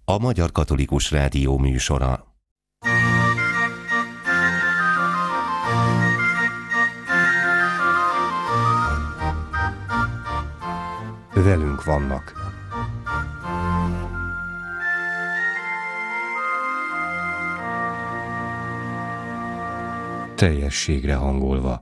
a Magyar Katolikus Rádió műsora. Velünk vannak. Teljességre hangolva.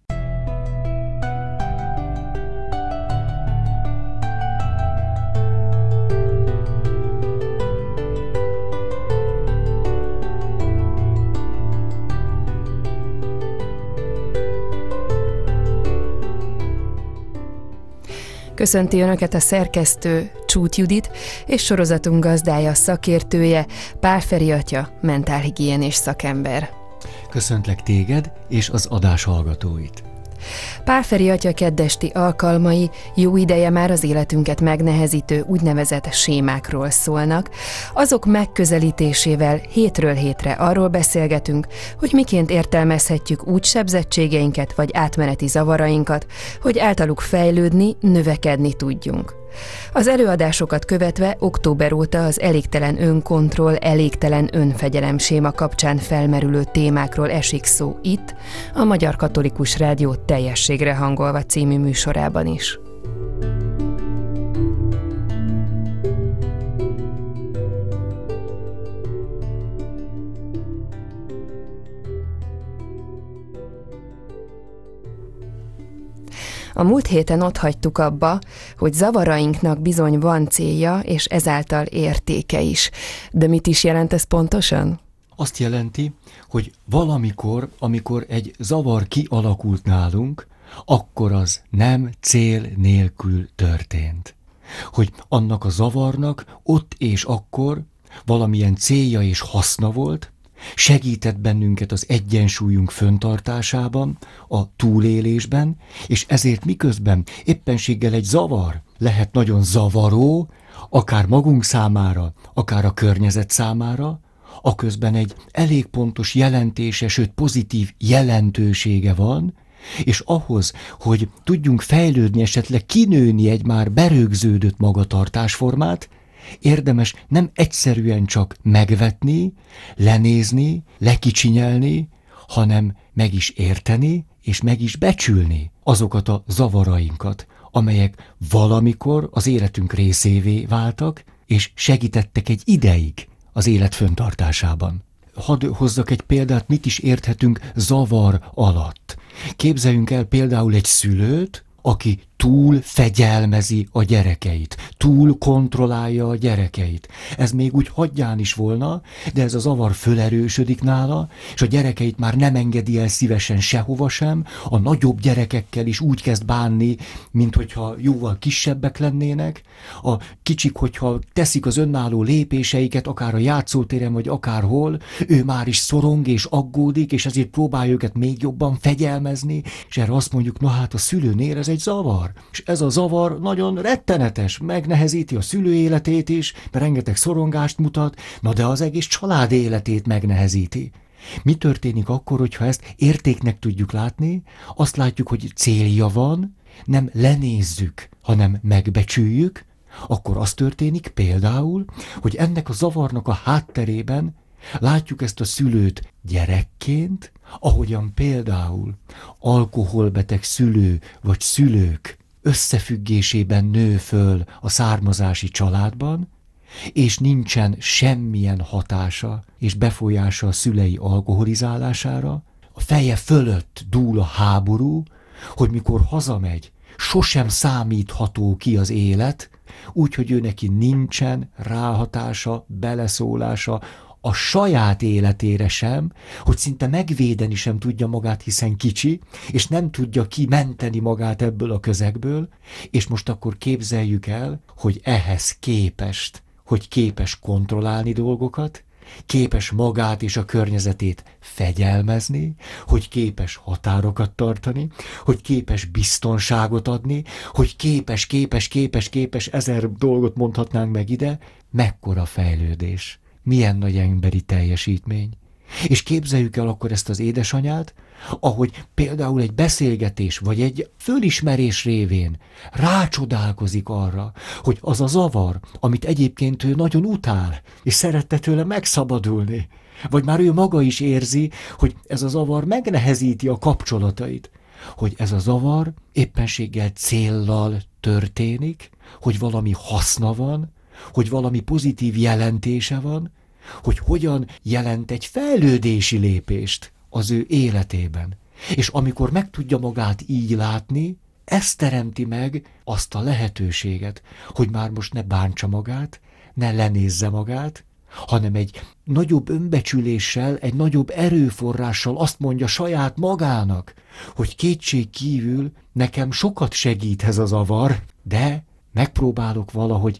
Köszönti Önöket a szerkesztő, Csút Judit, és sorozatunk gazdája, szakértője, Pál Feri atya, mentálhigiénés szakember. Köszöntlek téged és az adás hallgatóit. Pál Feri atya keddesti alkalmai jó ideje már az életünket megnehezítő úgynevezett sémákról szólnak. Azok megközelítésével hétről hétre arról beszélgetünk, hogy miként értelmezhetjük úgy sebzettségeinket vagy átmeneti zavarainkat, hogy általuk fejlődni, növekedni tudjunk. Az előadásokat követve október óta az elégtelen önkontroll, elégtelen önfegyelem séma kapcsán felmerülő témákról esik szó itt, a Magyar Katolikus Rádió Teljességre hangolva című műsorában is. A múlt héten ott hagytuk abba, hogy zavarainknak bizony van célja, és ezáltal értéke is. De mit is jelent ez pontosan? Azt jelenti, hogy valamikor, amikor egy zavar kialakult nálunk, akkor az nem cél nélkül történt. Hogy annak a zavarnak ott és akkor valamilyen célja és haszna volt, segített bennünket az egyensúlyunk fenntartásában, a túlélésben, és ezért miközben éppenséggel egy zavar lehet nagyon zavaró, akár magunk számára, akár a környezet számára, aközben egy elég pontos jelentése, sőt pozitív jelentősége van, és ahhoz, hogy tudjunk fejlődni, esetleg kinőni egy már berögződött magatartásformát, érdemes nem egyszerűen csak megvetni, lenézni, lekicsinyelni, hanem meg is érteni, és meg is becsülni azokat a zavarainkat, amelyek valamikor az életünk részévé váltak, és segítettek egy ideig az élet fenntartásában. Hadd hozzak egy példát, mit is érthetünk zavar alatt. Képzeljünk el például egy szülőt, aki túl fegyelmezi a gyerekeit, túl kontrollálja a gyerekeit. Ez még úgy hagyján is volna, de ez a zavar fölerősödik nála, és a gyerekeit már nem engedi el szívesen sehova sem, a nagyobb gyerekekkel is úgy kezd bánni, mint hogyha jóval kisebbek lennének, a kicsik, hogyha teszik az önálló lépéseiket, akár a játszótéren, vagy akárhol, ő már is szorong és aggódik, és ezért próbálja őket még jobban fegyelmezni, és erre azt mondjuk, na hát a szülőnél ez egy zavar. És ez a zavar nagyon rettenetes, megnehezíti a szülő életét is, mert rengeteg szorongást mutat, na de az egész család életét megnehezíti. Mi történik akkor, hogyha ezt értéknek tudjuk látni, azt látjuk, hogy célja van, nem lenézzük, hanem megbecsüljük, akkor az történik például, hogy ennek a zavarnak a hátterében látjuk ezt a szülőt gyerekként, ahogyan például alkoholbeteg szülő vagy szülők összefüggésében nő föl a származási családban, és nincsen semmilyen hatása és befolyása a szülei alkoholizálására, a feje fölött dúl a háború, hogy mikor hazamegy, sosem számítható ki az élet, úgyhogy ő neki nincsen ráhatása, beleszólása a saját életére sem, hogy szinte megvédeni sem tudja magát, hiszen kicsi, és nem tudja kimenteni magát ebből a közegből, és most akkor képzeljük el, hogy ehhez képest, hogy képes kontrollálni dolgokat, képes magát és a környezetét fegyelmezni, hogy képes határokat tartani, hogy képes biztonságot adni, hogy képes, ezer dolgot mondhatnánk meg ide, mekkora fejlődés. Milyen nagy emberi teljesítmény. És képzeljük el akkor ezt az édesanyát, ahogy például egy beszélgetés vagy egy fölismerés révén rácsodálkozik arra, hogy az a zavar, amit egyébként ő nagyon utál, és szerette tőle megszabadulni, vagy már ő maga is érzi, hogy ez a zavar megnehezíti a kapcsolatait, hogy ez a zavar éppenséggel céllal történik, hogy valami haszna van, hogy valami pozitív jelentése van, hogy hogyan jelent egy fejlődési lépést az ő életében. És amikor meg tudja magát így látni, ez teremti meg azt a lehetőséget, hogy már most ne bántsa magát, ne lenézze magát, hanem egy nagyobb önbecsüléssel, egy nagyobb erőforrással azt mondja saját magának, hogy kétség kívül nekem sokat segít ez a zavar, de megpróbálok valahogy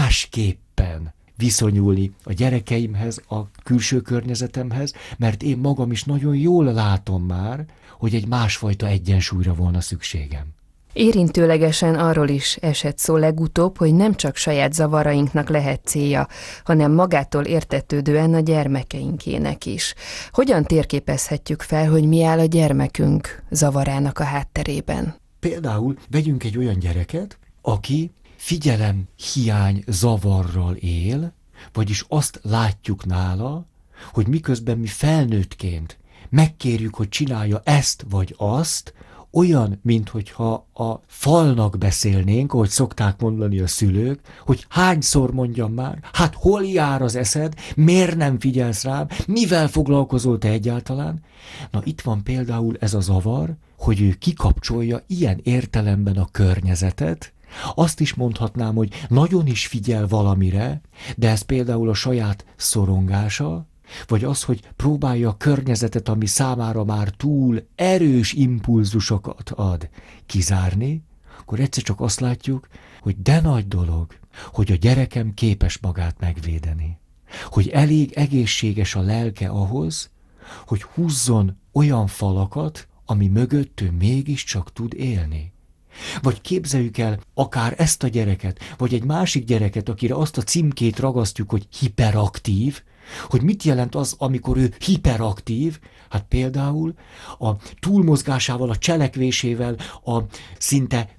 másképpen viszonyulni a gyerekeimhez, a külső környezetemhez, mert én magam is nagyon jól látom már, hogy egy másfajta egyensúlyra volna szükségem. Érintőlegesen arról is esett szó legutóbb, hogy nem csak saját zavarainknak lehet célja, hanem magától értetődően a gyermekeinkének is. Hogyan térképezhetjük fel, hogy mi áll a gyermekünk zavarának a hátterében? Például vegyünk egy olyan gyereket, aki figyelemhiány zavarral él, vagyis azt látjuk nála, hogy miközben mi felnőttként megkérjük, hogy csinálja ezt vagy azt, olyan, minthogyha a falnak beszélnénk, ahogy szokták mondani a szülők, hogy hányszor mondjam már, hát hol jár az eszed, miért nem figyelsz rám, mivel foglalkozol te egyáltalán? Na itt van például ez a zavar, hogy ő kikapcsolja ilyen értelemben a környezetet. Azt is mondhatnám, hogy nagyon is figyel valamire, de ez például a saját szorongása, vagy az, hogy próbálja a környezetet, ami számára már túl erős impulzusokat ad, kizárni, akkor egyszer csak azt látjuk, hogy de nagy dolog, hogy a gyerekem képes magát megvédeni. Hogy elég egészséges a lelke ahhoz, hogy húzzon olyan falakat, ami mögött ő mégiscsak tud élni. Vagy képzeljük el akár ezt a gyereket, vagy egy másik gyereket, akire azt a címkét ragasztjuk, hogy hiperaktív, hogy mit jelent az, amikor ő hiperaktív? Hát például a túlmozgásával, a cselekvésével, a szinte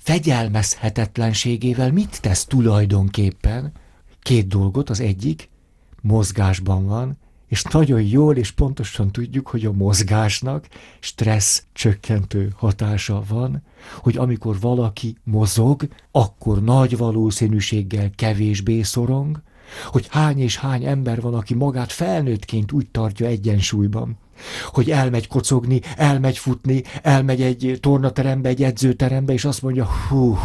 fegyelmezhetetlenségével mit tesz tulajdonképpen? Két dolgot, az egyik mozgásban van, és nagyon jól és pontosan tudjuk, hogy a mozgásnak stressz csökkentő hatása van, hogy amikor valaki mozog, akkor nagy valószínűséggel kevésbé szorong, hogy hány és hány ember van, aki magát felnőttként úgy tartja egyensúlyban, hogy elmegy kocogni, elmegy futni, elmegy egy tornaterembe, egy edzőterembe, és azt mondja, hú,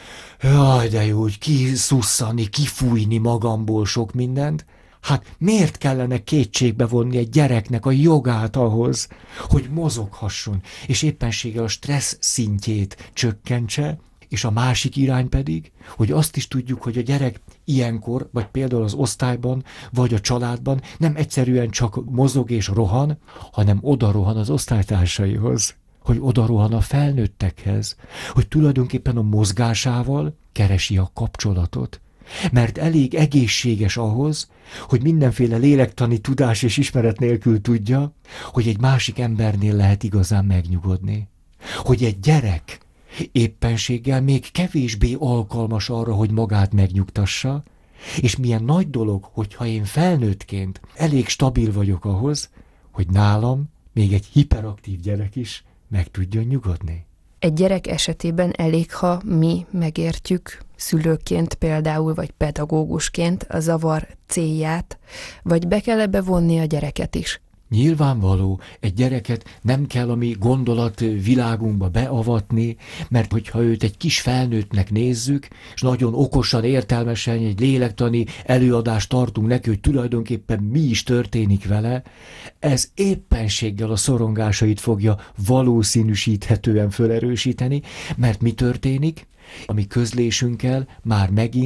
jaj, de jó, hogy kiszusszani, kifújni magamból sok mindent. Hát miért kellene kétségbe vonni egy gyereknek a jogát ahhoz, hogy mozoghasson, és éppenséggel a stressz szintjét csökkentse, és a másik irány pedig, hogy azt is tudjuk, hogy a gyerek ilyenkor, vagy például az osztályban, vagy a családban nem egyszerűen csak mozog és rohan, hanem oda rohan az osztálytársaihoz, hogy oda rohan a felnőttekhez, hogy tulajdonképpen a mozgásával keresi a kapcsolatot. Mert elég egészséges ahhoz, hogy mindenféle lélektani tudás és ismeret nélkül tudja, hogy egy másik embernél lehet igazán megnyugodni. Hogy egy gyerek éppenséggel még kevésbé alkalmas arra, hogy magát megnyugtassa, és milyen nagy dolog, hogyha én felnőttként elég stabil vagyok ahhoz, hogy nálam még egy hiperaktív gyerek is meg tudjon nyugodni. Egy gyerek esetében elég, ha mi megértjük, szülőként például, vagy pedagógusként a zavar célját, vagy be kell ebbe vonni a gyereket is. Nyilvánvaló, egy gyereket nem kell a mi gondolatvilágunkba beavatni, mert hogyha őt egy kis felnőttnek nézzük, és nagyon okosan, értelmesen egy lélektani előadást tartunk neki, hogy tulajdonképpen mi is történik vele, ez éppenséggel a szorongásait fogja valószínűsíthetően felerősíteni, mert mi történik? A mi közlésünkkel már megint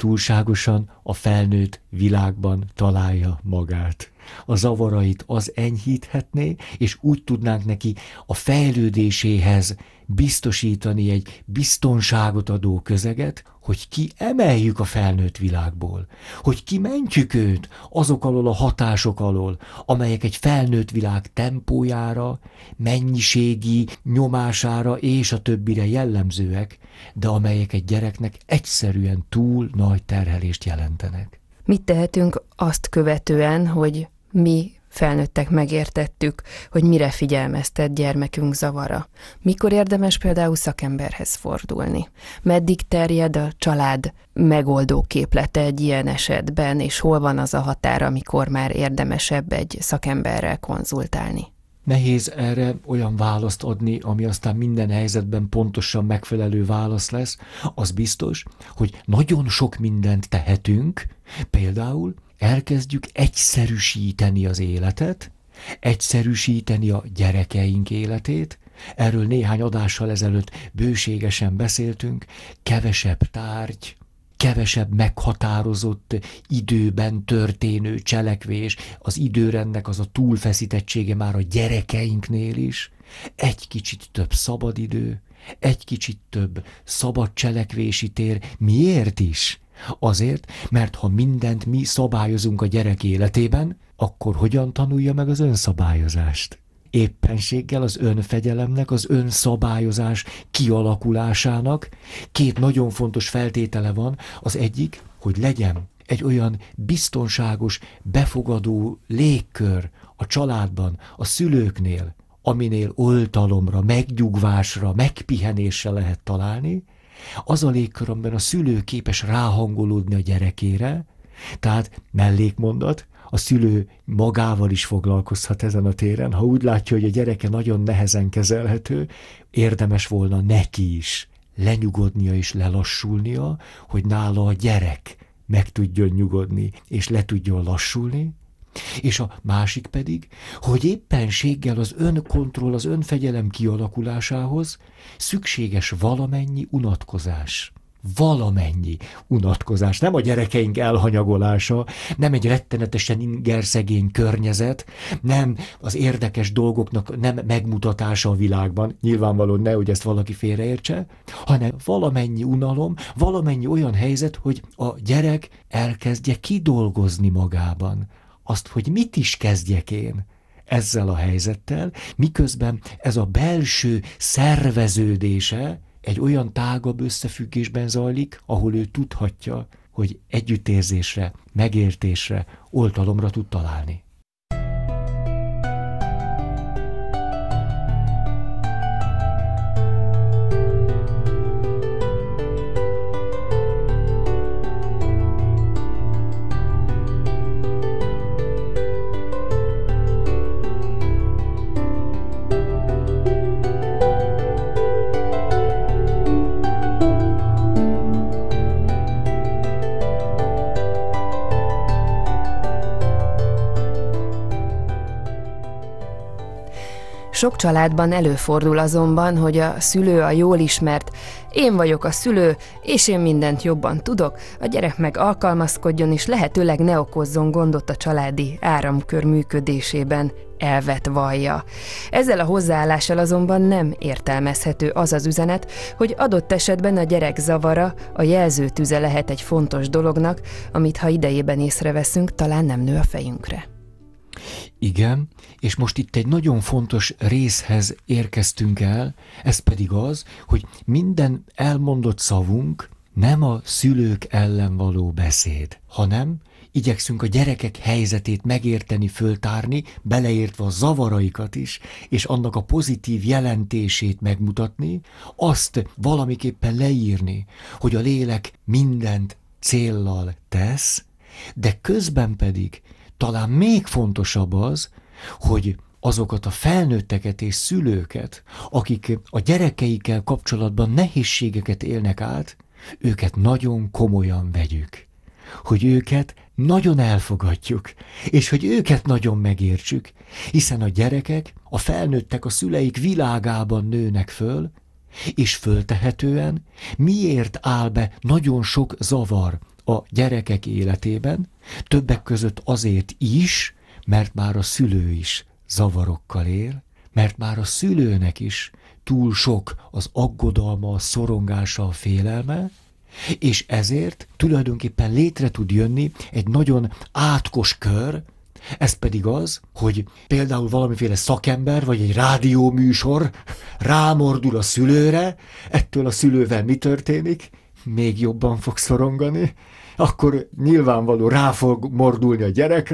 túlságosan a felnőtt világban találja magát. A zavarait az enyhíthetné, és úgy tudnánk neki a fejlődéséhez biztosítani egy biztonságot adó közeget, hogy kiemeljük a felnőtt világból, hogy kimentjük őt azok alól a hatások alól, amelyek egy felnőtt világ tempójára, mennyiségi nyomására és a többire jellemzőek, de amelyek egy gyereknek egyszerűen túl nagy terhelést jelentenek. Mit tehetünk azt követően, hogy mi felnőttek megértettük, hogy mire figyelmeztet gyermekünk zavara? Mikor érdemes például szakemberhez fordulni? Meddig terjed a család megoldó képlete egy ilyen esetben, és hol van az a határ, amikor már érdemesebb egy szakemberrel konzultálni? Nehéz erre olyan választ adni, ami aztán minden helyzetben pontosan megfelelő válasz lesz. Az biztos, hogy nagyon sok mindent tehetünk, például elkezdjük egyszerűsíteni az életet, egyszerűsíteni a gyerekeink életét. Erről néhány adással ezelőtt bőségesen beszéltünk. Kevesebb tárgy, kevesebb meghatározott időben történő cselekvés, az időrendnek az a túlfeszítettsége már a gyerekeinknél is, egy kicsit több szabadidő, egy kicsit több szabad cselekvési tér. Miért is? Azért, mert ha mindent mi szabályozunk a gyerek életében, akkor hogyan tanulja meg az önszabályozást? Éppenséggel az önfegyelemnek, az önszabályozás kialakulásának két nagyon fontos feltétele van. Az egyik, hogy legyen egy olyan biztonságos, befogadó légkör a családban, a szülőknél, aminél oltalomra, megnyugvásra, megpihenésre lehet találni, az a légkör, amiben a szülő képes ráhangolódni a gyerekére, tehát mellékmondat, a szülő magával is foglalkozhat ezen a téren. Ha úgy látja, hogy a gyereke nagyon nehezen kezelhető, érdemes volna neki is lenyugodnia és lelassulnia, hogy nála a gyerek meg tudjon nyugodni és le tudjon lassulni. És a másik pedig, hogy éppenséggel az önkontroll, az önfegyelem kialakulásához szükséges valamennyi unatkozás. Valamennyi unatkozás. Nem a gyerekeink elhanyagolása, nem egy rettenetesen ingerszegény környezet, nem az érdekes dolgoknak nem megmutatása a világban, nyilvánvalóan nehogy ezt valaki félreértse, hanem valamennyi unalom, valamennyi olyan helyzet, hogy a gyerek elkezdje kidolgozni magában azt, hogy mit is kezdjek én ezzel a helyzettel, miközben ez a belső szerveződése egy olyan tágabb összefüggésben zajlik, ahol ő tudhatja, hogy együttérzésre, megértésre, oltalomra tud találni. Sok családban előfordul azonban, hogy a szülő a jól ismert, én vagyok a szülő, és én mindent jobban tudok, a gyerek meg alkalmazkodjon, és lehetőleg ne okozzon gondot a családi áramkör működésében, elvet vallja. Ezzel a hozzáállással azonban nem értelmezhető az az üzenet, hogy adott esetben a gyerek zavara, a jelzőtüze lehet egy fontos dolognak, amit ha idejében észreveszünk, talán nem nő a fejünkre. Igen, és most itt egy nagyon fontos részhez érkeztünk el, ez pedig az, hogy minden elmondott szavunk nem a szülők ellen való beszéd, hanem igyekszünk a gyerekek helyzetét megérteni, föltárni, beleértve a zavaraikat is, és annak a pozitív jelentését megmutatni, azt valamiképpen leírni, hogy a lélek mindent céllal tesz, de közben pedig talán még fontosabb az, hogy azokat a felnőtteket és szülőket, akik a gyerekeikkel kapcsolatban nehézségeket élnek át, őket nagyon komolyan vegyük. Hogy őket nagyon elfogadjuk, és hogy őket nagyon megértsük, hiszen a gyerekek, a felnőttek a szüleik világában nőnek föl, és föltehetően miért áll be nagyon sok zavar a gyerekek életében, többek között azért is, mert már a szülő is zavarokkal él, mert már a szülőnek is túl sok az aggodalma, a szorongása, a félelme, és ezért tulajdonképpen létre tud jönni egy nagyon átkos kör, ez pedig az, hogy például valamiféle szakember vagy egy rádióműsor rámordul a szülőre, ettől a szülővel mi történik? Még jobban fog szorongani, akkor nyilvánvaló rá fog mordulni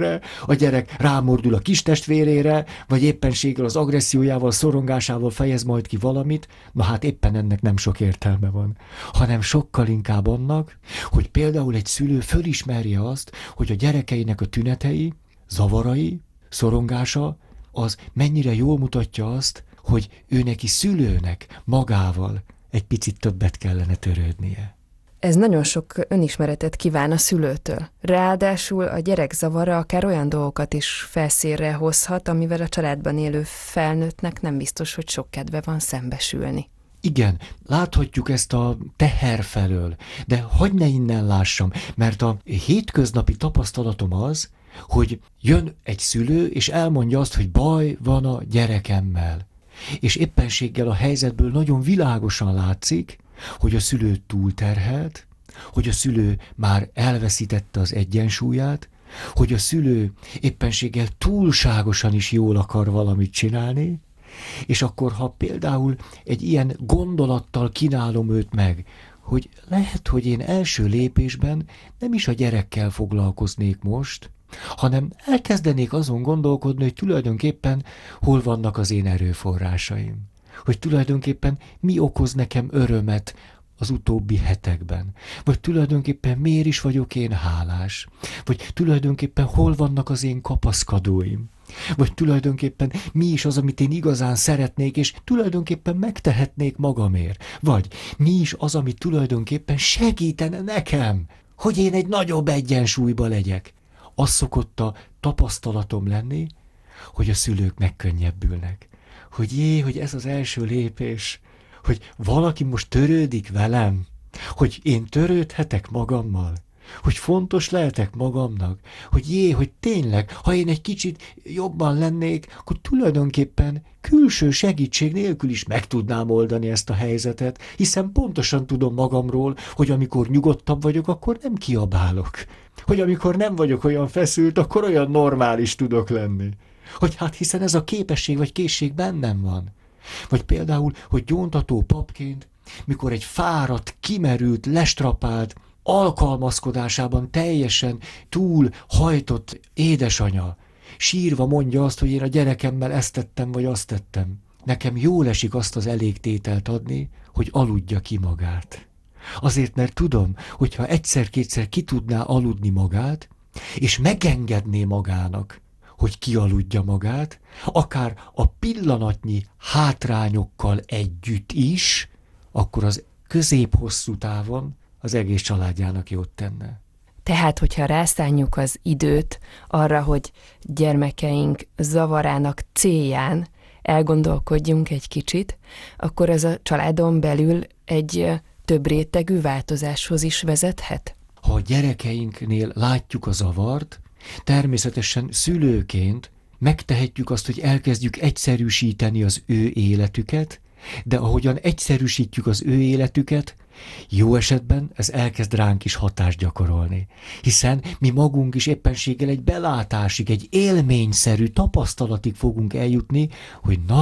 a gyerek rámordul a kistestvérére, vagy éppenséggel az agressziójával, szorongásával fejez majd ki valamit, na hát éppen ennek nem sok értelme van, hanem sokkal inkább annak, hogy például egy szülő fölismerje azt, hogy a gyerekeinek a tünetei, zavarai, szorongása, az mennyire jól mutatja azt, hogy ő neki szülőnek magával egy picit többet kellene törődnie. Ez nagyon sok önismeretet kíván a szülőtől. Ráadásul a gyerek zavara akár olyan dolgokat is felszínre hozhat, amivel a családban élő felnőttnek nem biztos, hogy sok kedve van szembesülni. Igen, láthatjuk ezt a teher felől, de hagyd ne innen lássam, mert a hétköznapi tapasztalatom az, hogy jön egy szülő, és elmondja azt, hogy baj van a gyerekemmel. És éppenséggel a helyzetből nagyon világosan látszik, hogy a szülő túlterhelt, hogy a szülő már elveszítette az egyensúlyát, hogy a szülő éppenséggel túlságosan is jól akar valamit csinálni, és akkor, ha például egy ilyen gondolattal kínálom őt meg, hogy lehet, hogy én első lépésben nem is a gyerekkel foglalkoznék most, hanem elkezdenék azon gondolkodni, hogy tulajdonképpen hol vannak az én erőforrásaim. Hogy tulajdonképpen mi okoz nekem örömet az utóbbi hetekben. Vagy tulajdonképpen miért is vagyok én hálás. Vagy tulajdonképpen hol vannak az én kapaszkodóim. Vagy tulajdonképpen mi is az, amit én igazán szeretnék, és tulajdonképpen megtehetnék magamért. Vagy mi is az, ami tulajdonképpen segítene nekem, hogy én egy nagyobb egyensúlyba legyek. Az szokott a tapasztalatom lenni, hogy a szülők megkönnyebbülnek. Hogy ez az első lépés, hogy valaki most törődik velem, hogy én törődhetek magammal, hogy fontos lehetek magamnak, hogy tényleg, ha én egy kicsit jobban lennék, akkor tulajdonképpen külső segítség nélkül is meg tudnám oldani ezt a helyzetet, hiszen pontosan tudom magamról, hogy amikor nyugodtabb vagyok, akkor nem kiabálok. Hogy amikor nem vagyok olyan feszült, akkor olyan normális tudok lenni. Hogy hát hiszen ez a képesség vagy készség bennem van. Vagy például, hogy gyóntató papként, mikor egy fáradt, kimerült, lestrapált, alkalmazkodásában teljesen túl hajtott édesanya sírva mondja azt, hogy én a gyerekemmel ezt tettem, vagy azt tettem. Nekem jól esik azt az elégtételt adni, hogy aludja ki magát. Azért, mert tudom, hogyha egyszer-kétszer ki tudná aludni magát, és megengedné magának, hogy kialudja magát, akár a pillanatnyi hátrányokkal együtt is, akkor az közép-hosszú távon az egész családjának jót tenne. Tehát, hogyha rászánjuk az időt arra, hogy gyermekeink zavarának célján elgondolkodjunk egy kicsit, akkor ez a családon belül egy több rétegű változáshoz is vezethet? Ha a gyerekeinknél látjuk a zavart, természetesen szülőként megtehetjük azt, hogy elkezdjük egyszerűsíteni az ő életüket, de ahogyan egyszerűsítjük az ő életüket, jó esetben ez elkezd ránk is hatást gyakorolni. Hiszen mi magunk is éppenséggel egy belátásig, egy élményszerű tapasztalatig fogunk eljutni, hogy na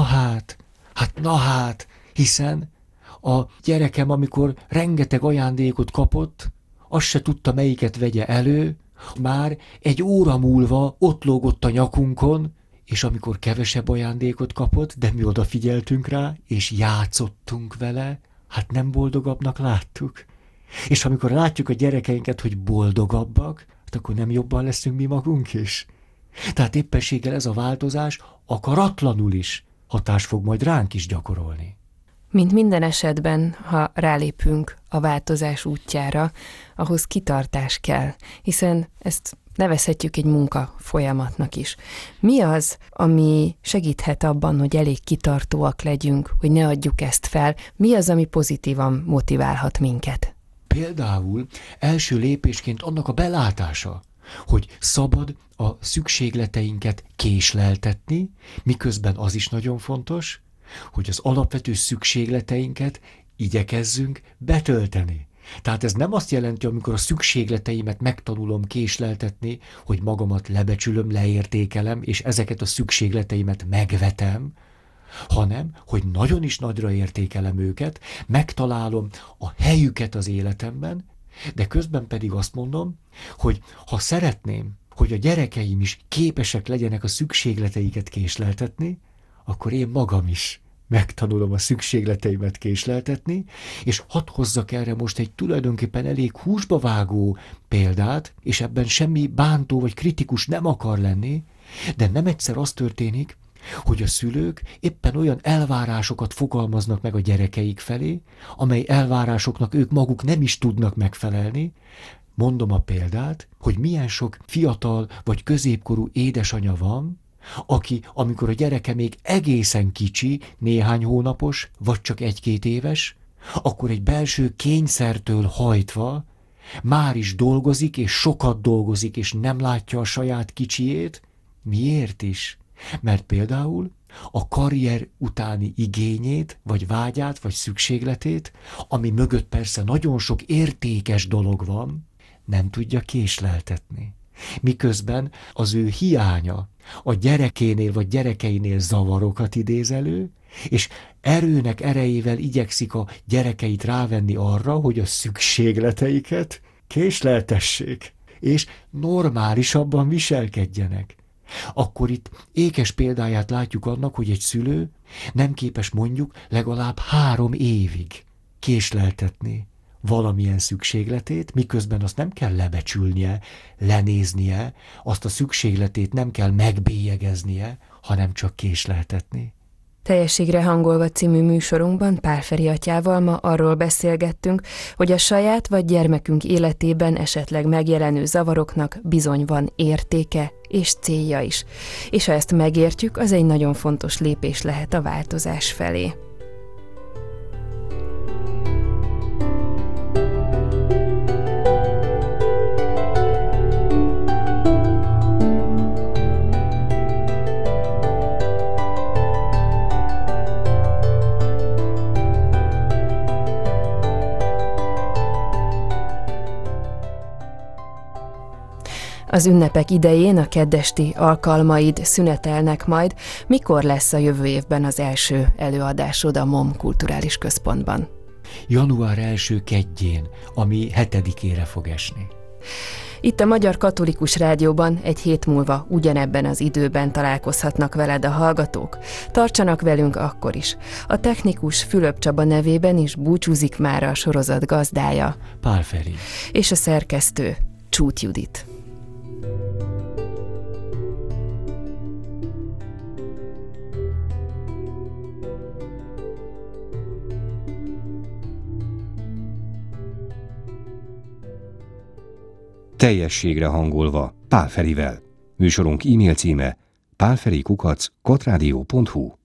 hát, hiszen a gyerekem, amikor rengeteg ajándékot kapott, azt se tudta, melyiket vegye elő, már egy óra múlva ott lógott a nyakunkon, és amikor kevesebb ajándékot kapott, de mi odafigyeltünk rá, és játszottunk vele, hát nem boldogabbnak láttuk. És amikor látjuk a gyerekeinket, hogy boldogabbak, hát akkor nem jobban leszünk mi magunk is. Tehát éppenséggel ez a változás akaratlanul is hatást fog majd ránk is gyakorolni. Mint minden esetben, ha rálépünk a változás útjára, ahhoz kitartás kell, hiszen ezt nevezhetjük egy munka folyamatnak is. Mi az, ami segíthet abban, hogy elég kitartóak legyünk, hogy ne adjuk ezt fel? Mi az, ami pozitívan motiválhat minket? Például első lépésként annak a belátása, hogy szabad a szükségleteinket késleltetni, miközben az is nagyon fontos, hogy az alapvető szükségleteinket igyekezzünk betölteni. Tehát ez nem azt jelenti, amikor a szükségleteimet megtanulom késleltetni, hogy magamat lebecsülöm, leértékelem, és ezeket a szükségleteimet megvetem, hanem, hogy nagyon is nagyra értékelem őket, megtalálom a helyüket az életemben, de közben pedig azt mondom, hogy ha szeretném, hogy a gyerekeim is képesek legyenek a szükségleteiket késleltetni, akkor én magam is megtanulom a szükségleteimet késleltetni, és hadd hozzak erre most egy tulajdonképpen elég húsba vágó példát, és ebben semmi bántó vagy kritikus nem akar lenni, de nem egyszer az történik, hogy a szülők éppen olyan elvárásokat fogalmaznak meg a gyerekeik felé, amely elvárásoknak ők maguk nem is tudnak megfelelni. Mondom a példát, hogy milyen sok fiatal vagy középkorú édesanya van, aki, amikor a gyereke még egészen kicsi, néhány hónapos, vagy csak 1-2 éves, akkor egy belső kényszertől hajtva már is dolgozik, és sokat dolgozik, és nem látja a saját kicsiét. Miért is? Mert például a karrier utáni igényét, vagy vágyát, vagy szükségletét, ami mögött persze nagyon sok értékes dolog van, nem tudja késleltetni. Miközben az ő hiánya a gyerekénél vagy gyerekeinél zavarokat idéz elő, és erőnek erejével igyekszik a gyerekeit rávenni arra, hogy a szükségleteiket késleltessék, és normálisabban viselkedjenek. Akkor itt ékes példáját látjuk annak, hogy egy szülő nem képes mondjuk legalább 3 évig késleltetni valamilyen szükségletét, miközben azt nem kell lebecsülnie, lenéznie, azt a szükségletét nem kell megbélyegeznie, hanem csak késleltetni. Teljességre hangolva című műsorunkban Pál Feri atyával ma arról beszélgettünk, hogy a saját vagy gyermekünk életében esetleg megjelenő zavaroknak bizony van értéke és célja is. És ha ezt megértjük, az egy nagyon fontos lépés lehet a változás felé. Az ünnepek idején a keddesti alkalmaid szünetelnek majd. Mikor lesz a jövő évben az első előadásod a MOM Kulturális Központban? Január első keddjén, ami 7-ére fog esni. Itt a Magyar Katolikus Rádióban egy hét múlva ugyanebben az időben találkozhatnak veled a hallgatók. Tartsanak velünk akkor is. A technikus Fülöp Csaba nevében is búcsúzik már a sorozat gazdája, Pál Feri. És a szerkesztő, Csút Judit. Teljességre hangolva Pál Ferivel. Műsorunk e-mail címe pálferi@kotradio.hu